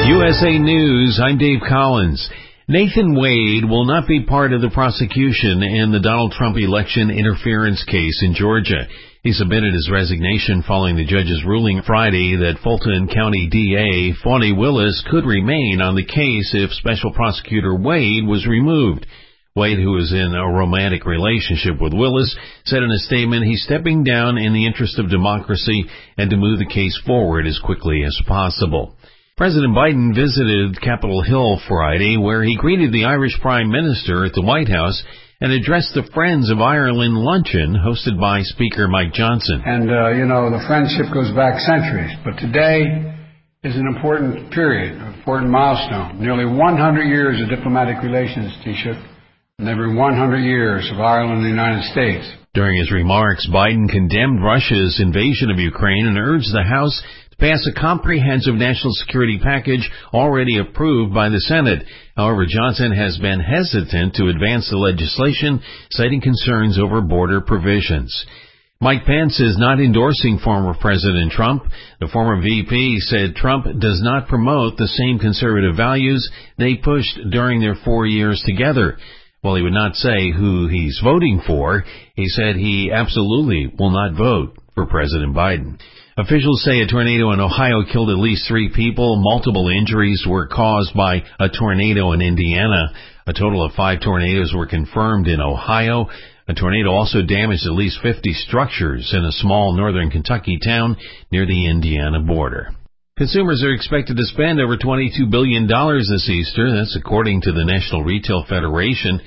USA News, I'm Dave Collins. Nathan Wade will not be part of the prosecution in the Donald Trump election interference case in Georgia. He submitted his resignation following the judge's ruling Friday that Fulton County DA Fani Willis could remain on the case if Special Prosecutor Wade was removed. Wade, who is in a romantic relationship with Willis, said in a statement he's stepping down in the interest of democracy and to move the case forward as quickly as possible. President Biden visited Capitol Hill Friday, where he greeted the Irish Prime Minister at the White House and addressed the Friends of Ireland luncheon hosted by Speaker Mike Johnson. And, the friendship goes back centuries, but today is an important period, an important milestone. Nearly 100 years of diplomatic relations, Taoiseach, and every 100 years of Ireland and the United States. During his remarks, Biden condemned Russia's invasion of Ukraine and urged the House to pass a comprehensive national security package already approved by the Senate. However, Johnson has been hesitant to advance the legislation, citing concerns over border provisions. Mike Pence is not endorsing former President Trump. The former VP said Trump does not promote the same conservative values they pushed during their 4 years together. While he would not say who he's voting for, he said he absolutely will not vote for President Biden. Officials say a tornado in Ohio killed at least 3 people. Multiple injuries were caused by a tornado in Indiana. A total of 5 tornadoes were confirmed in Ohio. A tornado also damaged at least 50 structures in a small northern Kentucky town near the Indiana border. Consumers are expected to spend over $22 billion this Easter. That's according to the National Retail Federation.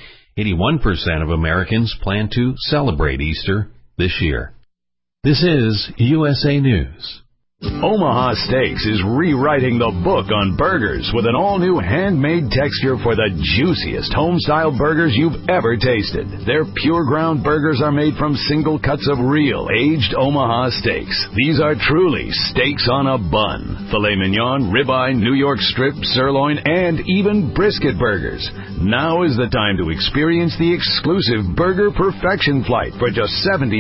81% of Americans plan to celebrate Easter this year. This is USA News. Omaha Steaks is rewriting the book on burgers with an all-new handmade texture for the juiciest home-style burgers you've ever tasted. Their pure ground burgers are made from single cuts of real, aged Omaha steaks. These are truly steaks on a bun. Filet mignon, ribeye, New York strip, sirloin, and even brisket burgers. Now is the time to experience the exclusive Burger Perfection Flight for just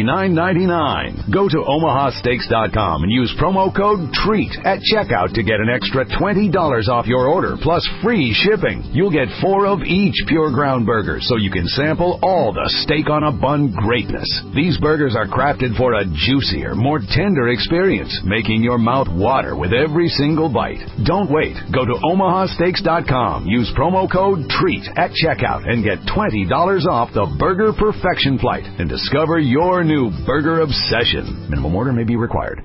$79.99. Go to omahasteaks.com and use promo code TREAT at checkout to get an extra $20 off your order plus free shipping. You'll get 4 of each pure ground burger so you can sample all the steak on a bun greatness. These burgers are crafted for a juicier, more tender experience, making your mouth water with every single bite. Don't wait. Go to omahasteaks.com. Use promo code TREAT at checkout and get $20 off the Burger Perfection Flight and discover your new burger obsession. Minimum order may be required.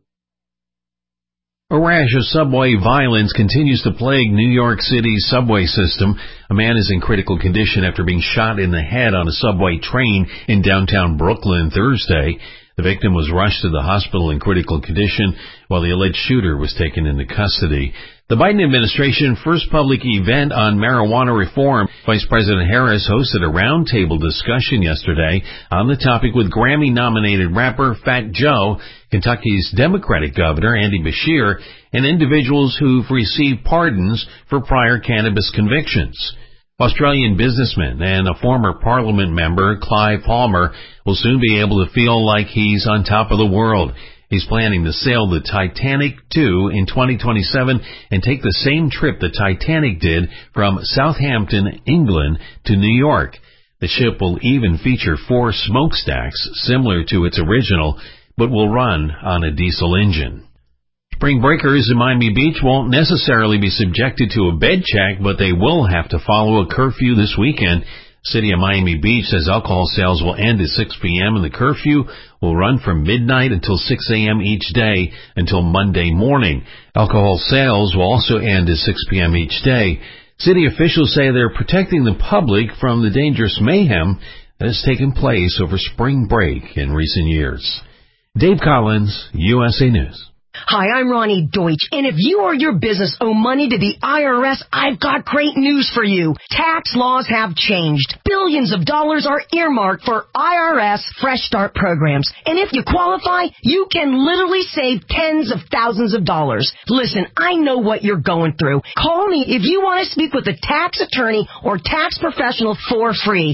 A rash of subway violence continues to plague New York City's subway system. A man is in critical condition after being shot in the head on a subway train in downtown Brooklyn Thursday. The victim was rushed to the hospital in critical condition while the alleged shooter was taken into custody. The Biden administration first public event on marijuana reform. Vice President Harris hosted a roundtable discussion yesterday on the topic with Grammy-nominated rapper Fat Joe, Kentucky's Democratic Governor Andy Beshear, and individuals who've received pardons for prior cannabis convictions. Australian businessman and a former parliament member, Clive Palmer, will soon be able to feel like he's on top of the world. He's planning to sail the Titanic II in 2027 and take the same trip the Titanic did from Southampton, England to New York. The ship will even feature 4 smokestacks similar to its original, but will run on a diesel engine. Spring breakers in Miami Beach won't necessarily be subjected to a bed check, but they will have to follow a curfew this weekend. City of Miami Beach says alcohol sales will end at 6 p.m. and the curfew will run from midnight until 6 a.m. each day until Monday morning. Alcohol sales will also end at 6 p.m. each day. City officials say they're protecting the public from the dangerous mayhem that has taken place over spring break in recent years. Dave Collins, USA News. Hi, I'm Ronnie Deutsch, and if you or your business owe money to the IRS, I've got great news for you. Tax laws have changed. Billions of dollars are earmarked for IRS Fresh Start programs, and if you qualify, you can literally save tens of thousands of dollars. Listen, I know what you're going through. Call me if you want to speak with a tax attorney or tax professional for free.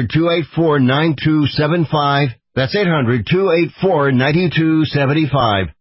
800-284-9275. That's 800-284-9275.